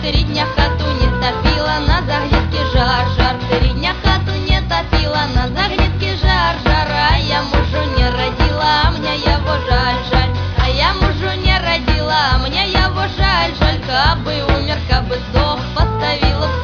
Ты рідня хату не топила, на загнетке жар, жар. Ты рідня хату не топила, на загнетке жар, жар. А я мужу не родила, а мне его жаль, жаль. А я мужу не родила, а мне его жаль, жаль. Кабы умер, кабы сдох, поставила